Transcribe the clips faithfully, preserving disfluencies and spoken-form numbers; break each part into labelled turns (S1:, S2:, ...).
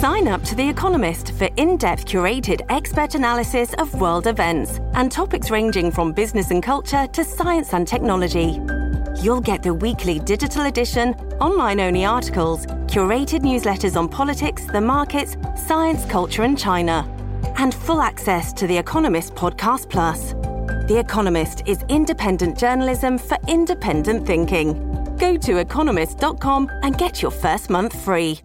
S1: Sign up to The Economist for in-depth curated expert analysis of world events and topics ranging from business and culture to science and technology. You'll get the weekly digital edition, online-only articles, curated newsletters on politics, the markets, science, culture and China, and full access to The Economist Podcast Plus. The Economist is independent journalism for independent thinking. Go to economist dot com and get your first month free.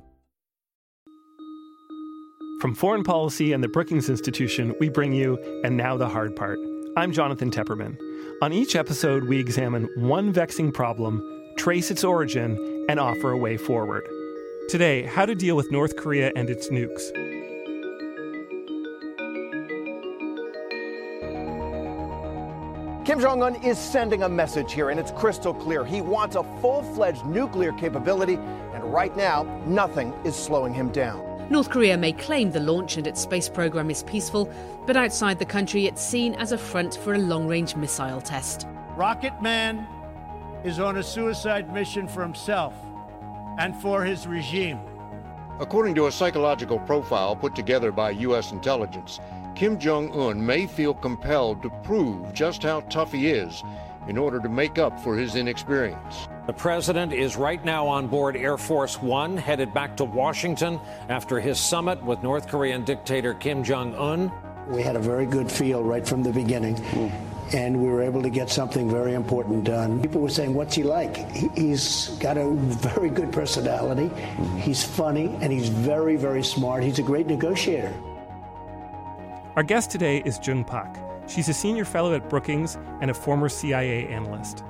S2: From Foreign Policy and the Brookings Institution, we bring you And Now the Hard Part. I'm Jonathan Tepperman. On each episode, we examine one vexing problem, trace its origin, and offer a way forward. Today, how to deal with North Korea and its nukes.
S3: Kim Jong-un is sending a message here, and it's crystal clear. He wants a full-fledged nuclear capability, and right now, nothing is slowing him down.
S4: North Korea may claim the launch and its space program is peaceful, but outside the country it's seen as a front for a long-range missile test.
S5: Rocket Man is on a suicide mission for himself and for his regime.
S6: According to a psychological profile put together by U S intelligence, Kim Jong-un may feel compelled to prove just how tough he is in order to make up for his inexperience.
S7: The president is right now on board Air Force One, headed back to Washington after his summit with North Korean dictator Kim Jong-un.
S8: We had a very good feel right from the beginning, mm. and we were able to get something very important done. People were saying, what's he like? He's got a very good personality, mm. he's funny, and he's very, very smart. He's a great negotiator.
S2: Our guest today is Jung Pak. She's a senior fellow at Brookings and a former C I A analyst.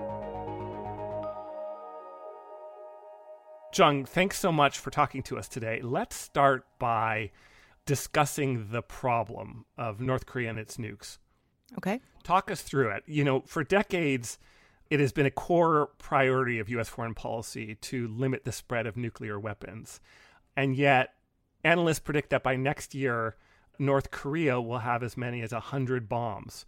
S2: Jung, thanks so much for talking to us today. Let's start by discussing the problem of North Korea and its nukes.
S9: Okay.
S2: Talk us through it. You know, for decades, it has been a core priority of U S foreign policy to limit the spread of nuclear weapons. And yet, analysts predict that by next year, North Korea will have as many as one hundred bombs.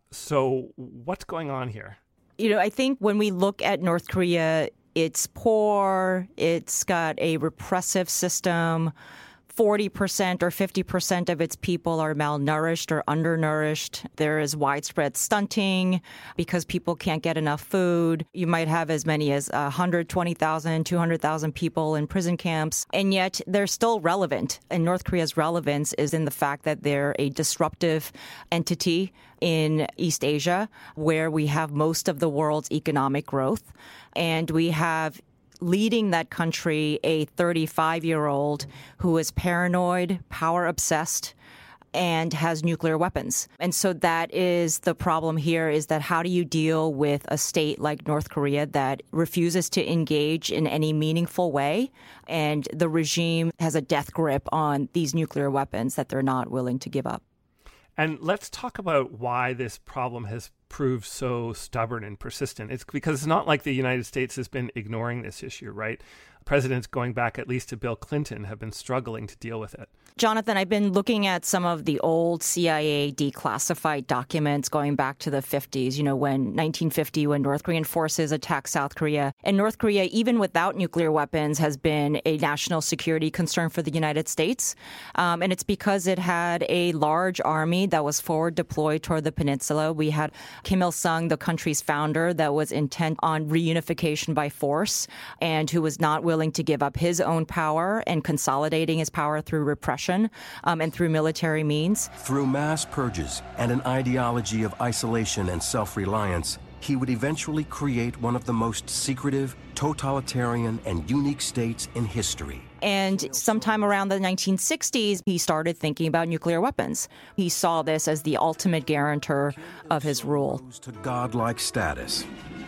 S2: So what's going on here?
S9: You know, I think when we look at North Korea, it's poor, it's got a repressive system, forty percent or fifty percent of its people are malnourished or undernourished. There is widespread stunting because people can't get enough food. You might have as many as one hundred twenty thousand, two hundred thousand people in prison camps, and yet they're still relevant. And North Korea's relevance is in the fact that they're a disruptive entity in East Asia, where we have most of the world's economic growth. And we have leading that country a thirty-five-year-old who is paranoid, power-obsessed, and has nuclear weapons. And so that is the problem here, is that how do you deal with a state like North Korea that refuses to engage in any meaningful way, and the regime has a death grip on these nuclear weapons that they're not willing to give up?
S2: And let's talk about why this problem has proved so stubborn and persistent. It's because it's not like the United States has been ignoring this issue, right? Presidents going back at least to Bill Clinton have been struggling to deal with it.
S9: Jonathan, I've been looking at some of the old C I A declassified documents going back to the fifties, you know, when nineteen fifty, when North Korean forces attacked South Korea. And North Korea, even without nuclear weapons, has been a national security concern for the United States. Um, and it's because it had a large army that was forward deployed toward the peninsula. We had Kim Il-sung, the country's founder, that was intent on reunification by force and who was not willing to give up his own power and consolidating his power through repression um, and through military means.
S10: Through mass purges and an ideology of isolation and self-reliance, he would eventually create one of the most secretive, totalitarian, and unique states in history.
S9: And sometime around the nineteen sixties, he started thinking about nuclear weapons. He saw this as the ultimate guarantor of his rule.
S10: To godlike status,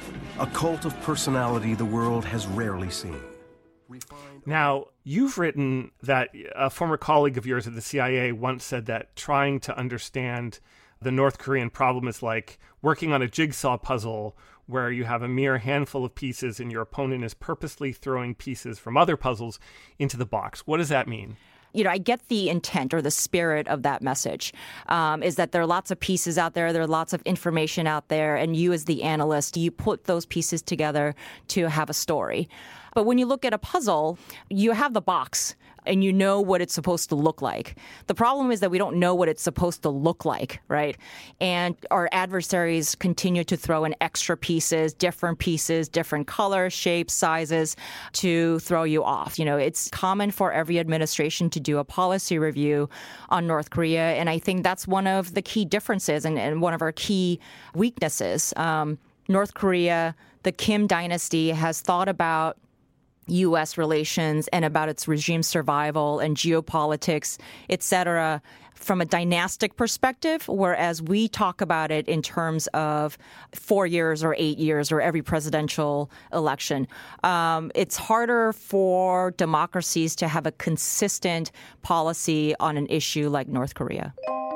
S10: a cult of personality the world has rarely seen.
S2: Now, you've written that a former colleague of yours at the C I A once said that trying to understand the North Korean problem is like working on a jigsaw puzzle where you have a mere handful of pieces and your opponent is purposely throwing pieces from other puzzles into the box. What does that mean?
S9: You know, I get the intent or the spirit of that message, um, is that there are lots of pieces out there, there are lots of information out there, and you as the analyst, you put those pieces together to have a story. But when you look at a puzzle, you have the box and you know what it's supposed to look like. The problem is that we don't know what it's supposed to look like, right? And our adversaries continue to throw in extra pieces, different pieces, different colors, shapes, sizes to throw you off. You know, it's common for every administration to do a policy review on North Korea, and I think that's one of the key differences and, and one of our key weaknesses. Um, North Korea, the Kim dynasty, has thought about U S relations and about its regime survival and geopolitics, et cetera, from a dynastic perspective, whereas we talk about it in terms of four years or eight years or every presidential election. Um, it's harder for democracies to have a consistent policy on an issue like North Korea.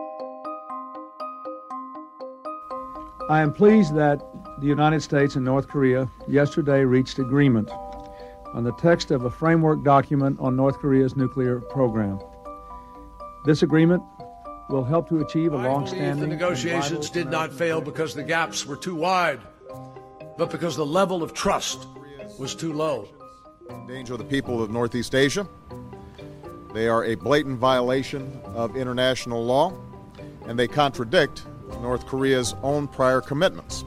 S11: I am pleased that the United States and North Korea yesterday reached agreement on the text of a framework document on North Korea's nuclear program. This agreement will help to achieve a long-standing...
S12: I believe the negotiations did not fail because the gaps were too wide, but because the level of trust was too low.
S13: Endanger the people of Northeast Asia. They are a blatant violation of international law, and they contradict North Korea's own prior commitments.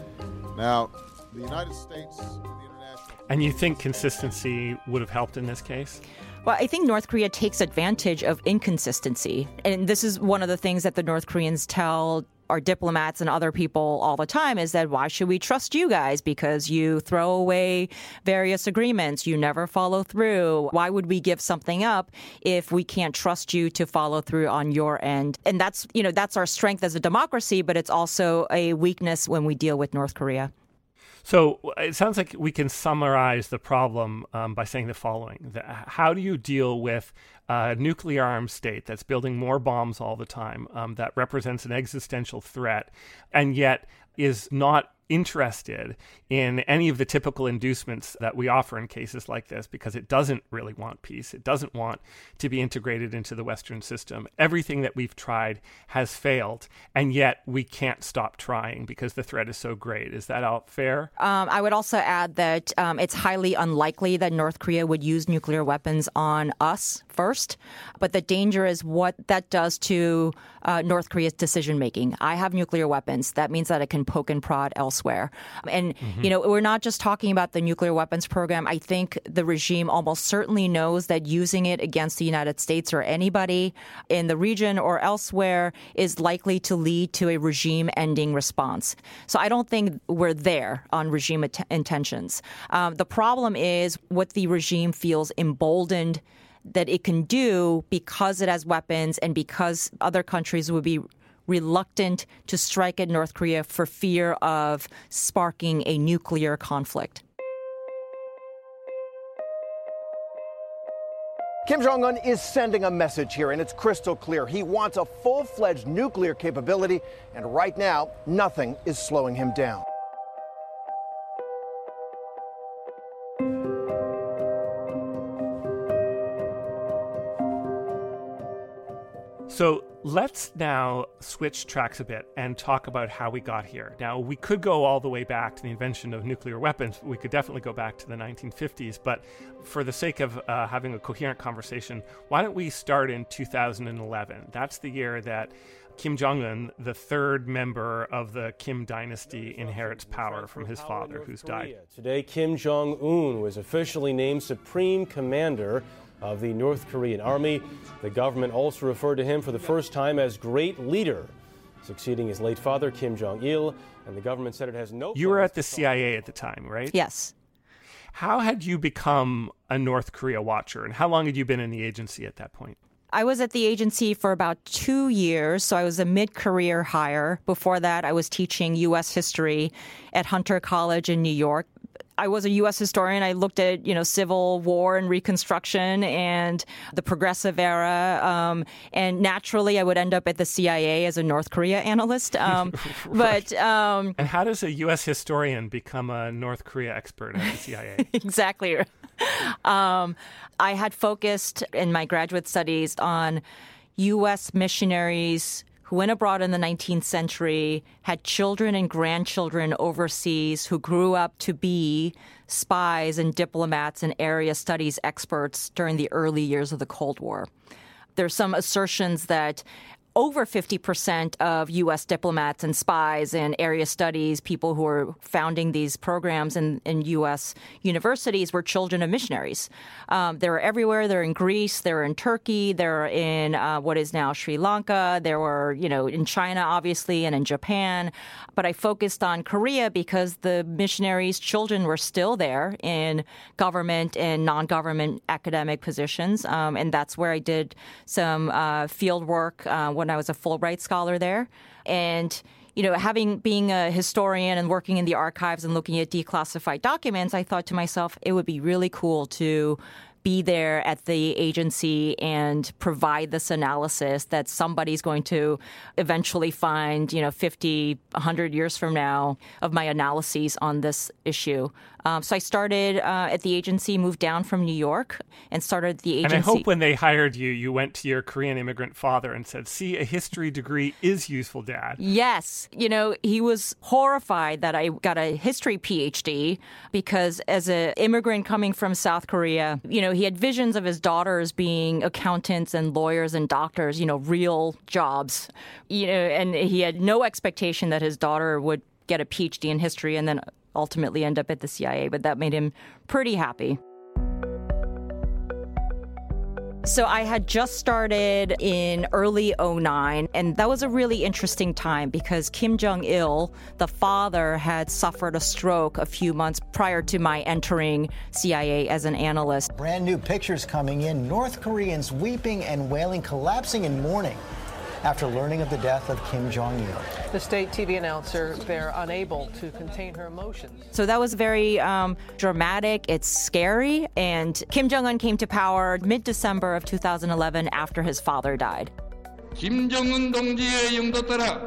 S13: Now, the United States...
S2: And you think consistency would have helped in this case?
S9: Well, I think North Korea takes advantage of inconsistency. And this is one of the things that the North Koreans tell our diplomats and other people all the time is that why should we trust you guys? Because you throw away various agreements. You never follow through. Why would we give something up if we can't trust you to follow through on your end? And that's, you know, that's our strength as a democracy, but it's also a weakness when we deal with North Korea.
S2: So it sounds like we can summarize the problem um, by saying the following. The, how do you deal with a nuclear armed state that's building more bombs all the time, um, that represents an existential threat, and yet is not interested in any of the typical inducements that we offer in cases like this because it doesn't really want peace. It doesn't want to be integrated into the Western system. Everything that we've tried has failed, and yet we can't stop trying because the threat is so great. Is that all fair?
S9: Um, I would also add that um, it's highly unlikely that North Korea would use nuclear weapons on us first, but the danger is what that does to uh, North Korea's decision-making. I have nuclear weapons. That means that I can poke and prod elsewhere. And, mm-hmm. you know, we're not just talking about the nuclear weapons program. I think the regime almost certainly knows that using it against the United States or anybody in the region or elsewhere is likely to lead to a regime-ending response. So I don't think we're there on regime at- intentions. Um, the problem is what the regime feels emboldened that it can do because it has weapons and because other countries would be reluctant to strike at North Korea for fear of sparking a nuclear conflict.
S3: Kim Jong-un is sending a message here, and it's crystal clear. He wants a full-fledged nuclear capability, and right now, nothing is slowing him down.
S2: So let's now switch tracks a bit and talk about how we got here. Now, we could go all the way back to the invention of nuclear weapons. We could definitely go back to the nineteen fifties. But for the sake of uh, having a coherent conversation, why don't we start in two thousand eleven? That's the year that Kim Jong-un, the third member of the Kim dynasty, inherits power from his father, who's died.
S14: Today, Kim Jong-un was officially named Supreme Commander of the North Korean Army. The government also referred to him for the first time as Great Leader, succeeding his late father, Kim Jong-il, and the government said it has no...
S2: You were at the C I A at the time, right?
S9: Yes.
S2: How had you become a North Korea watcher, and how long had you been in the agency at that point?
S9: I was at the agency for about two years, so I was a mid-career hire. Before that, I was teaching U S history at Hunter College in New York. I was a U S historian. I looked at, you know, Civil War and Reconstruction and the Progressive Era. Um, and naturally, I would end up at the C I A as a North Korea analyst. Um,
S2: right.
S9: But um,
S2: and how does a U S historian become a North Korea expert at the C I A?
S9: Exactly. Um, I had focused in my graduate studies on U S missionaries who went abroad in the nineteenth century, had children and grandchildren overseas who grew up to be spies and diplomats and area studies experts during the early years of the Cold War. There's some assertions that over fifty percent of U S diplomats and spies and area studies, people who are founding these programs in, in U S universities, were children of missionaries. Um, they were everywhere. They're in Greece. They're in Turkey. They're in uh, what is now Sri Lanka. There were, you know, in China, obviously, and in Japan. But I focused on Korea because the missionaries' children were still there in government and non-government academic positions. Um, and that's where I did some uh, field work uh, when I was a Fulbright scholar there. And, you know, having being a historian and working in the archives and looking at declassified documents, I thought to myself, it would be really cool to be there at the agency and provide this analysis that somebody's going to eventually find, you know, fifty, one hundred years from now of my analyses on this issue. Um, so I started uh, at the agency, moved down from New York, and started the agency.
S2: And I hope when they hired you, you went to your Korean immigrant father and said, see, a history degree is useful, Dad.
S9: Yes. You know, he was horrified that I got a history P H D because as an immigrant coming from South Korea, you know, he had visions of his daughters being accountants and lawyers and doctors, you know, real jobs, you know, and he had no expectation that his daughter would get a P H D in history and then ultimately end up at the C I A, but that made him pretty happy. So I had just started in early oh nine, and that was a really interesting time because Kim Jong-il, the father, had suffered a stroke a few months prior to my entering C I A as an analyst.
S15: Brand new pictures coming in. North Koreans weeping and wailing, collapsing in mourning after learning of the death of Kim Jong-il.
S16: The state T V announcer, they're unable to contain her emotions.
S9: So that was very um, dramatic. It's scary. And Kim Jong-un came to power mid-December of two thousand eleven after his father died.
S17: 김 정은 동지의 영도 따라.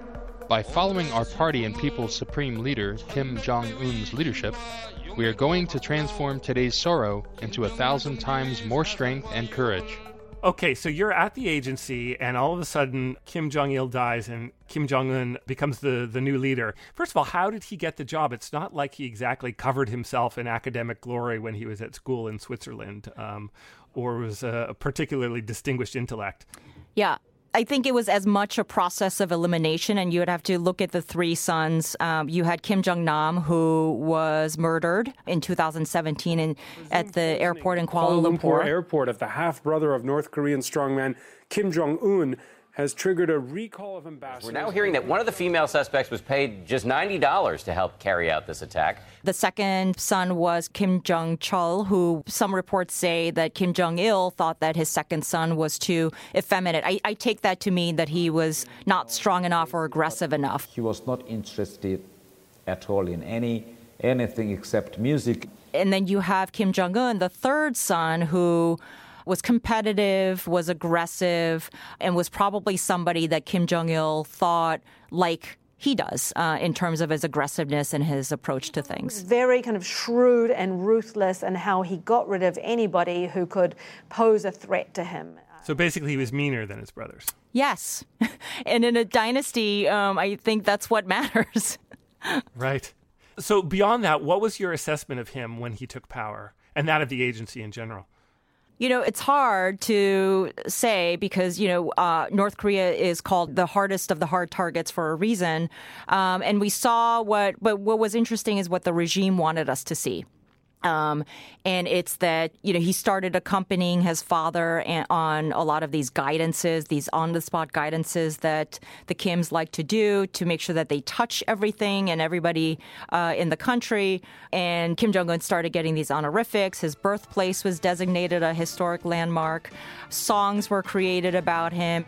S17: By following our party and people's supreme leader, Kim Jong-un's leadership, we are going to transform today's sorrow into a thousand times more strength and courage.
S2: Okay, so you're at the agency, and all of a sudden, Kim Jong-il dies, and Kim Jong-un becomes the, the new leader. First of all, how did he get the job? It's not like he exactly covered himself in academic glory when he was at school in Switzerland, um, or was a particularly distinguished intellect.
S9: Yeah. I think it was as much a process of elimination, and you would have to look at the three sons. Um, you had Kim Jong-nam, who was murdered in two thousand seventeen in, at the airport in Kuala,
S18: Kuala
S9: Lumpur.
S18: Lumpur Airport, of the half-brother of North Korean strongman Kim Jong-un, has triggered a recall of ambassadors.
S19: We're now hearing that one of the female suspects was paid just ninety dollars to help carry out this attack.
S9: The second son was Kim Jong-chul, who some reports say that Kim Jong-il thought that his second son was too effeminate. I, I take that to mean that he was not strong enough or aggressive enough.
S20: He was not interested at all in any anything except music.
S9: And then you have Kim Jong-un, the third son, who was competitive, was aggressive, and was probably somebody that Kim Jong-il thought like he does uh, in terms of his aggressiveness and his approach to things.
S21: Very kind of shrewd and ruthless in how he got rid of anybody who could pose a threat to him.
S2: So basically he was meaner than his brothers.
S9: Yes. And in a dynasty, um, I think that's what matters.
S2: Right. So beyond that, what was your assessment of him when he took power, and that of the agency in general?
S9: You know, it's hard to say because, you know, uh, North Korea is called the hardest of the hard targets for a reason. Um, and we saw what, but what was interesting is what the regime wanted us to see. Um, and it's that, you know, he started accompanying his father on a lot of these guidances, these on-the-spot guidances that the Kims like to do to make sure that they touch everything and everybody uh, in the country. And Kim Jong-un started getting these honorifics. His birthplace was designated a historic landmark. Songs were created about him.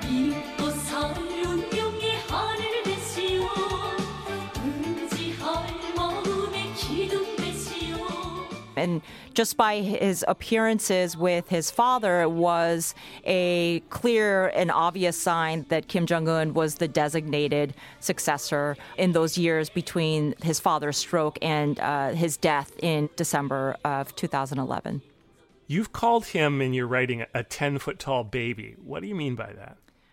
S9: And just by his appearances with his father was a clear and obvious sign that Kim Jong-un was the designated successor in those years between his father's stroke and uh, his death in December of two thousand eleven.
S2: You've called him in your writing a ten-foot-tall baby. What do you mean by that?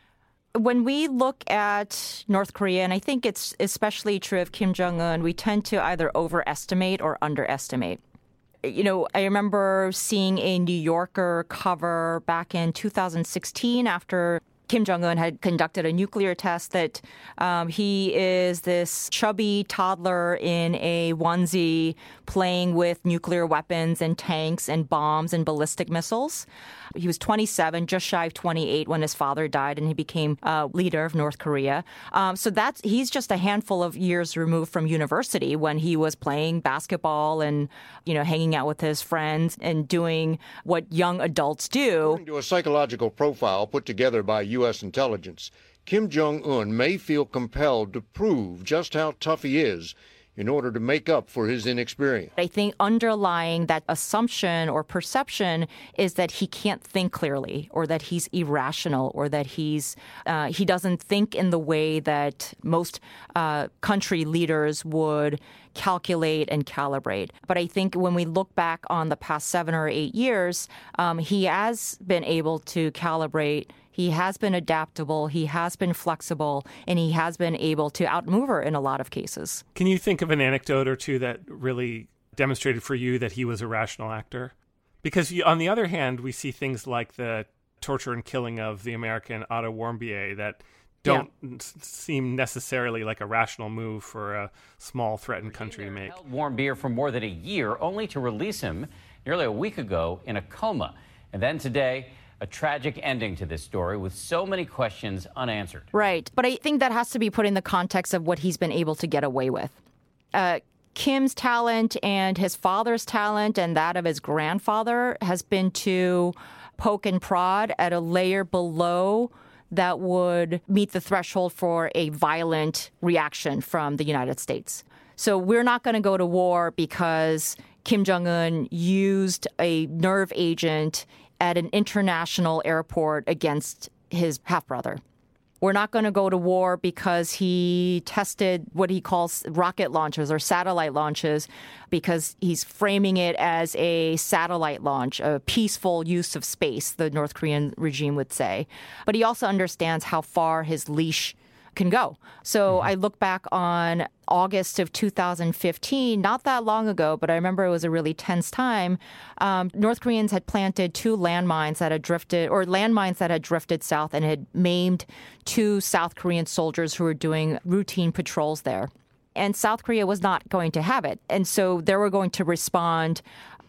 S9: When we look at North Korea, and I think it's especially true of Kim Jong-un, we tend to either overestimate or underestimate. You know, I remember seeing a New Yorker cover back in two thousand sixteen after Kim Jong-un had conducted a nuclear test that um, he is this chubby toddler in a onesie playing with nuclear weapons and tanks and bombs and ballistic missiles. He was twenty-seven, just shy of twenty-eight when his father died, and he became uh, leader of North Korea. Um, so that's he's just a handful of years removed from university when he was playing basketball and, you know, hanging out with his friends and doing what young adults do.
S6: According to a psychological profile put together by U S intelligence, Kim Jong-un may feel compelled to prove just how tough he is in order to make up for his inexperience.
S9: I think underlying that assumption or perception is that he can't think clearly, or that he's irrational, or that he's uh, he doesn't think in the way that most uh, country leaders would calculate and calibrate. But I think when we look back on the past seven or eight years, um, he has been able to calibrate. He has been adaptable, he has been flexible, and he has been able to outmaneuver in a lot of cases.
S2: Can you think of an anecdote or two that really demonstrated for you that he was a rational actor? Because you, on the other hand, we see things like the torture and killing of the American Otto Warmbier that don't yeah. seem necessarily like a rational move for a small threatened country to make.
S19: Held Warmbier for more than a year, only to release him nearly a week ago in a coma. And then today, a tragic ending to this story with so many questions unanswered.
S9: Right. But I think that has to be put in the context of what he's been able to get away with. Uh, Kim's talent and his father's talent and that of his grandfather has been to poke and prod at a layer below that would meet the threshold for a violent reaction from the United States. So we're not going to go to war because Kim Jong-un used a nerve agent at an international airport against his half-brother. We're not going to go to war because he tested what he calls rocket launches or satellite launches, because he's framing it as a satellite launch, a peaceful use of space, the North Korean regime would say. But he also understands how far his leash can go. So mm-hmm. I look back on August of two thousand fifteen, not that long ago, but I remember it was a really tense time. Um, North Koreans had planted two landmines that had drifted, or landmines that had drifted south and had maimed two South Korean soldiers who were doing routine patrols there. And South Korea was not going to have it. And so they were going to respond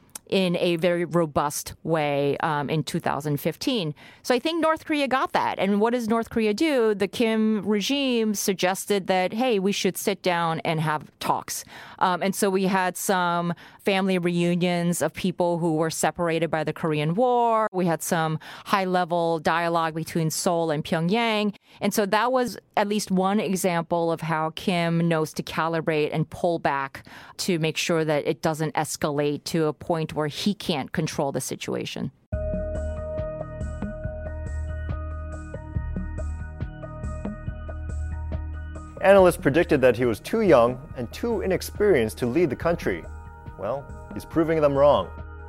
S9: in a very robust way um, in two thousand fifteen. So I think North Korea got that. And what does North Korea do? The Kim regime suggested that, hey, we should sit down and have talks. Um, and so we had some family reunions of people who were separated by the Korean War. We had some high-level dialogue between Seoul and Pyongyang. And so that was at least one example of how Kim knows to calibrate and pull back to make sure that it doesn't escalate to a point where he can't control the situation.
S1: Analysts predicted that he was too young and too inexperienced to lead the country. Well, he's proving them wrong.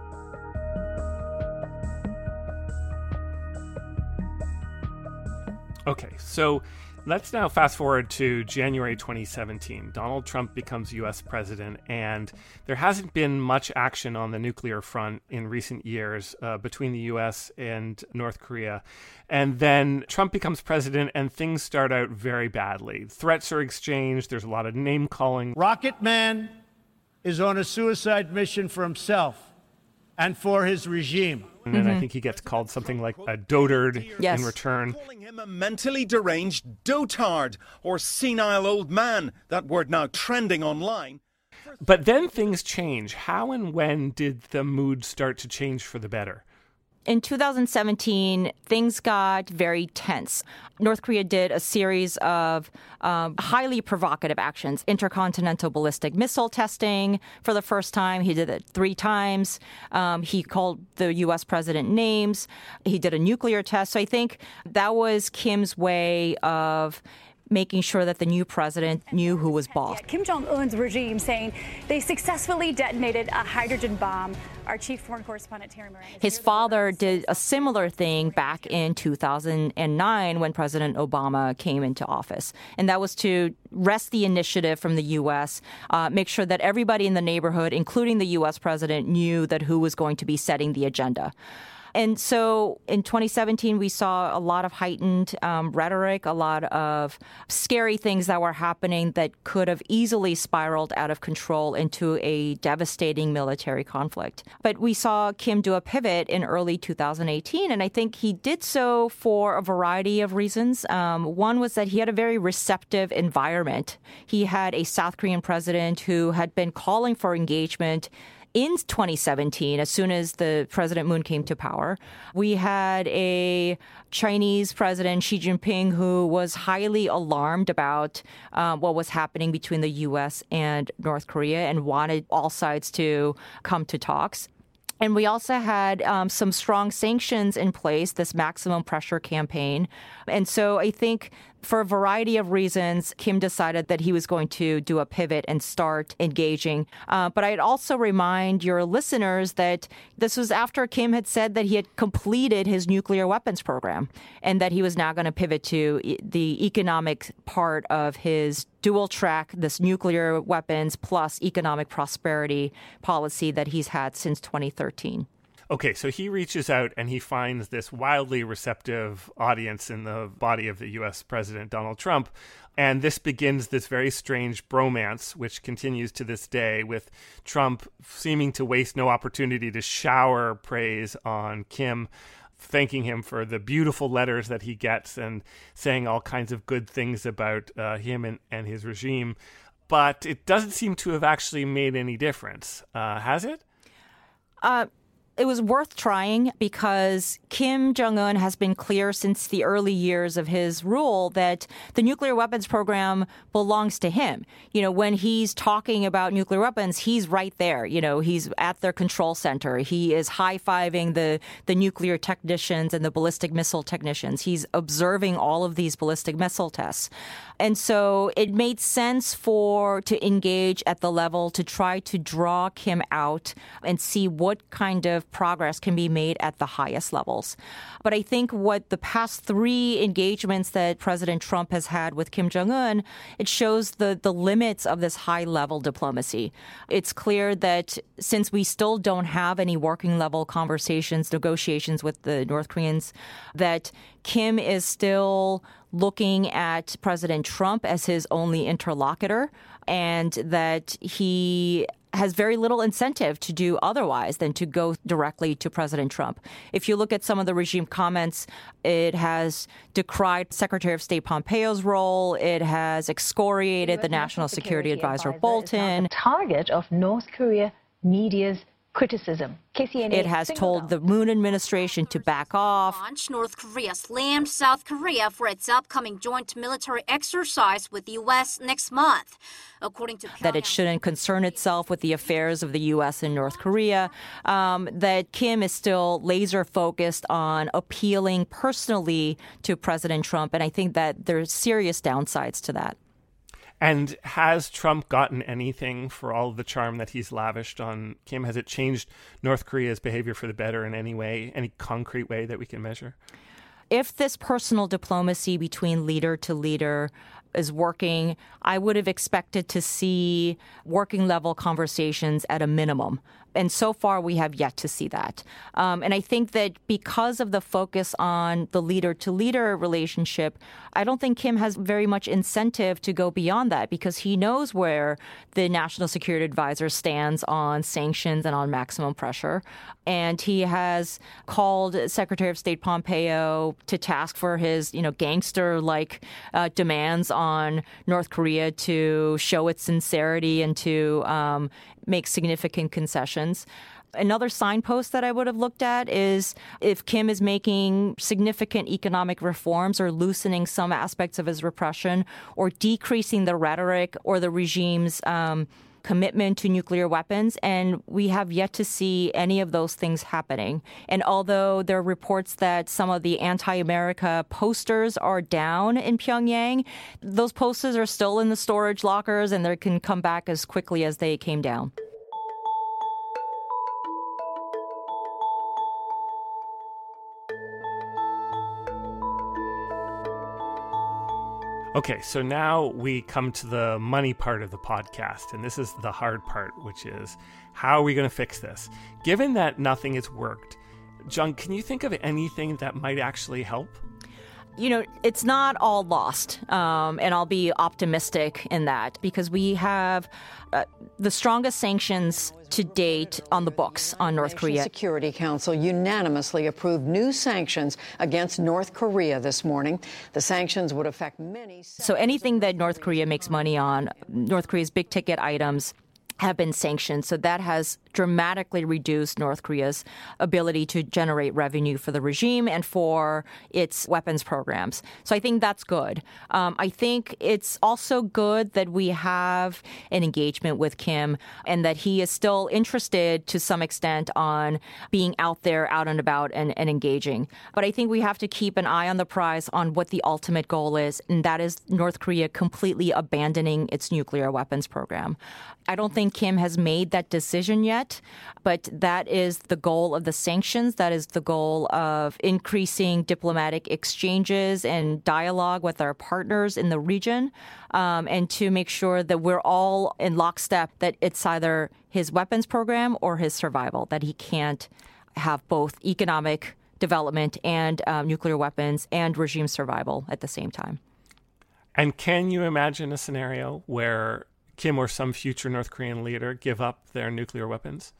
S2: Okay, so let's now fast forward to January twenty seventeen. Donald Trump becomes U S president, and there hasn't been much action on the nuclear front in recent years uh, between the U S and North Korea. And then Trump becomes president, and things start out very badly. Threats are exchanged. There's a lot of name-calling.
S5: Rocket Man is on a suicide mission for himself and for his regime.
S2: And then mm-hmm. I think he gets called something like a dotard yes. in return.
S22: Calling him a mentally deranged dotard or senile old man, that word now trending online.
S2: But then things change. How and when did the mood start to change for the better?
S9: In two thousand seventeen, things got very tense. North Korea did a series of um, highly provocative actions. Intercontinental ballistic missile testing for the first time. He did it three times. Um, he called the U S president names. He did a nuclear test. So I think that was Kim's way of making sure that the new president knew who was boss.
S23: Kim Jong-un's regime saying they successfully detonated a hydrogen bomb
S4: Our chief foreign correspondent, Terry Moran.
S9: His father did a similar thing back in two thousand nine when President Obama came into office. And that was to wrest the initiative from the U S, uh, make sure that everybody in the neighborhood, including the U S president, knew that who was going to be setting the agenda. And so in twenty seventeen, we saw a lot of heightened um, rhetoric, a lot of scary things that were happening that could have easily spiraled out of control into a devastating military conflict. But we saw Kim do a pivot in early two thousand eighteen, and I think he did so for a variety of reasons. Um, one was that he had a very receptive environment. He had a South Korean president who had been calling for engagement in twenty seventeen, as soon as the President Moon came to power. We had a Chinese president, Xi Jinping, who was highly alarmed about uh, what was happening between the U S and North Korea and wanted all sides to come to talks. And we also had um, some strong sanctions in place, this maximum pressure campaign. And so I think for a variety of reasons, Kim decided that he was going to do a pivot and start engaging. Uh, but I'd also remind your listeners that this was after Kim had said that he had completed his nuclear weapons program and that he was now going to pivot to e- the economic part of his dual track, this nuclear weapons plus economic prosperity policy that he's had since twenty thirteen.
S2: Okay, so he reaches out and he finds this wildly receptive audience in the body of the U S President Donald Trump. And this begins this very strange bromance, which continues to this day, with Trump seeming to waste no opportunity to shower praise on Kim, thanking him for the beautiful letters that he gets and saying all kinds of good things about uh, him and, and his regime. But it doesn't seem to have actually made any difference. Uh, has it?
S9: Uh It was worth trying because Kim Jong-un has been clear since the early years of his rule that the nuclear weapons program belongs to him. You know, when he's talking about nuclear weapons, he's right there. You know, he's at their control center. He is high-fiving the, the nuclear technicians and the ballistic missile technicians. He's observing all of these ballistic missile tests. And so it made sense for to engage at the level to try to draw Kim out and see what kind of progress can be made at the highest levels. But I think what the past three engagements that President Trump has had with Kim Jong-un, it shows the, the limits of this high-level diplomacy. It's clear that since we still don't have any working-level conversations, negotiations with the North Koreans, that Kim is still looking at President Trump as his only interlocutor, and that he has very little incentive to do otherwise than to go directly to President Trump. If you look at some of the regime comments, it has decried Secretary of State Pompeo's role. It has excoriated the National Security Advisor Bolton.
S7: Target of North Korea media's criticism. K C N A
S9: it has told the Moon administration to back off.
S23: North Korea slammed South Korea for its upcoming joint military exercise with the U S next month. According to Pyongyang,
S9: that it shouldn't concern itself with the affairs of the U S and North Korea, um, that Kim is still laser focused on appealing personally to President Trump. And I think that there's serious downsides to that.
S2: And has Trump gotten anything for all of the charm that he's lavished on Kim? Has it changed North Korea's behavior for the better in any way, any concrete way that we can measure?
S9: If this personal diplomacy between leader to leader is working, I would have expected to see working level conversations at a minimum. And so far, we have yet to see that. Um, and I think that because of the focus on the leader-to-leader relationship, I don't think Kim has very much incentive to go beyond that because he knows where the National Security Advisor stands on sanctions and on maximum pressure. And he has called Secretary of State Pompeo to task for his, you know, gangster-like uh, demands on North Korea to show its sincerity and to um, make significant concessions. Another signpost that I would have looked at is if Kim is making significant economic reforms or loosening some aspects of his repression or decreasing the rhetoric or the regime's um, commitment to nuclear weapons, and we have yet to see any of those things happening. And although there are reports that some of the anti-America posters are down in Pyongyang, those posters are still in the storage lockers and they can come back as quickly as they came down.
S2: Okay, so now we come to the money part of the podcast, and this is the hard part, which is how are we going to fix this? Given that nothing has worked, Jung, can you think of anything that might actually help?
S9: You know, it's not all lost, um, and I'll be optimistic in that because we have uh, the strongest sanctions to date on the books on North Korea.
S8: The Security Council unanimously approved new sanctions against North Korea this morning. The sanctions would affect many.
S9: So anything that North Korea makes money on, North Korea's big ticket items, have been sanctioned. So that has dramatically reduced North Korea's ability to generate revenue for the regime and for its weapons programs. So I think that's good. Um, I think it's also good that we have an engagement with Kim and that he is still interested to some extent on being out there, out and about and, and engaging. But I think we have to keep an eye on the prize on what the ultimate goal is, and that is North Korea completely abandoning its nuclear weapons program. I don't think Kim has made that decision yet, but that is the goal of the sanctions. That is the goal of increasing diplomatic exchanges and dialogue with our partners in the region, um, and to make sure that we're all in lockstep, that it's either his weapons program or his survival, that he can't have both economic development and um, nuclear weapons and regime survival at the same time.
S2: And can you imagine a scenario where Kim or some future North Korean leader give up their nuclear weapons?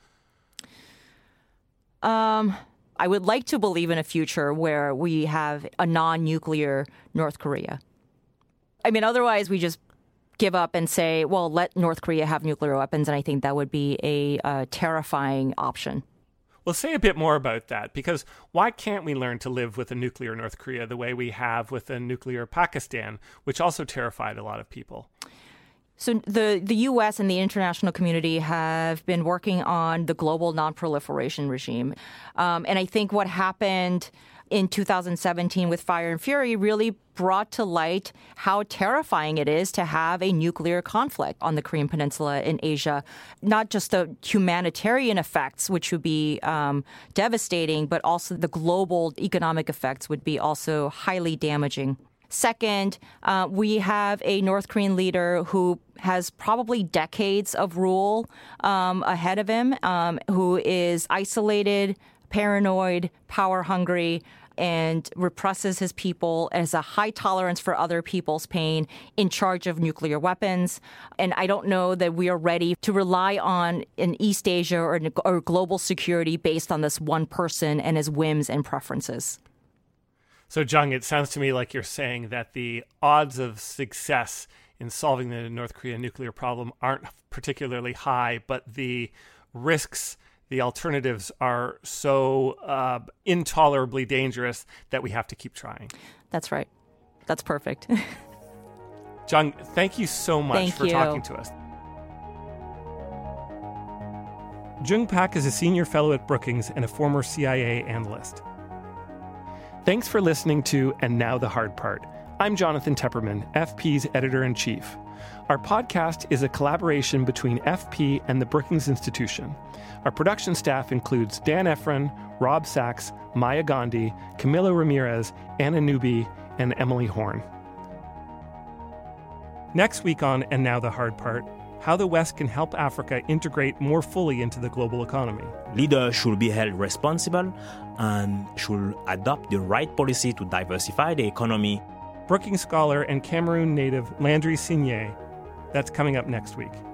S9: Um, I would like to believe in a future where we have a non-nuclear North Korea. I mean, otherwise we just give up and say, well, let North Korea have nuclear weapons, and I think that would be a uh, terrifying option.
S2: Well, say a bit more about that, because why can't we learn to live with a nuclear North Korea the way we have with a nuclear Pakistan, which also terrified a lot of people?
S9: So the, the U S and the international community have been working on the global non-proliferation regime. Um, and I think what happened in two thousand seventeen with Fire and Fury really brought to light how terrifying it is to have a nuclear conflict on the Korean Peninsula in Asia. Not just the humanitarian effects, which would be um, devastating, but also the global economic effects would be also highly damaging. Second, uh, we have a North Korean leader who has probably decades of rule um, ahead of him, um, who is isolated, paranoid, power-hungry, and represses his people, has a high tolerance for other people's pain, in charge of nuclear weapons. And I don't know that we are ready to rely on an East Asia or, or global security based on this one person and his whims and preferences.
S2: So, Jung, it sounds to me like you're saying that the odds of success in solving the North Korean nuclear problem aren't particularly high, but the risks, the alternatives are so uh, intolerably dangerous that we have to keep trying.
S9: That's right. That's perfect.
S2: Jung, thank you so much
S9: thank
S2: for
S9: you.
S2: talking to us. Jung Pak is a senior fellow at Brookings and a former C I A analyst. Thanks for listening to And Now the Hard Part. I'm Jonathan Tepperman, F P's editor-in-chief. Our podcast is a collaboration between F P and the Brookings Institution. Our production staff includes Dan Efron, Rob Sachs, Maya Gandhi, Camilo Ramirez, Anna Newby, and Emily Horn. Next week on And Now the Hard Part, how the West can help Africa integrate more fully into the global economy.
S10: Leaders should be held responsible and should adopt the right policy to diversify the economy.
S2: Brookings scholar and Cameroon native Landry Signé. That's coming up next week.